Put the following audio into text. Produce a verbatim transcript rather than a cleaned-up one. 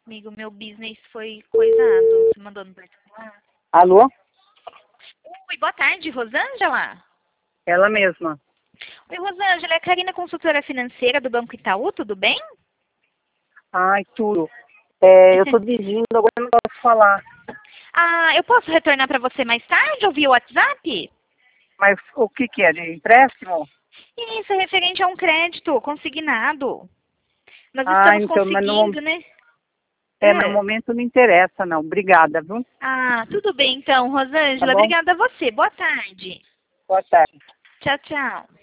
Amigo, meu business foi coisado. Você mandou no particular? Alô? Oi, boa tarde, Rosângela. Ela mesma. Oi, Rosângela, é a Karina, consultora financeira do Banco Itaú, tudo bem? Ai, tudo. É, eu tô dirigindo, agora eu não posso falar. Ah, eu posso retornar para você mais tarde ou via WhatsApp? Mas o que que é? De empréstimo? Isso é referente a um crédito consignado. Nós Ah, estamos então, mas no, conseguindo, né? é, no É. momento não interessa, não. Obrigada, viu? Ah, tudo bem então, Tá Rosângela. bom? Obrigada a você. Boa tarde. Boa tarde. Tchau, tchau.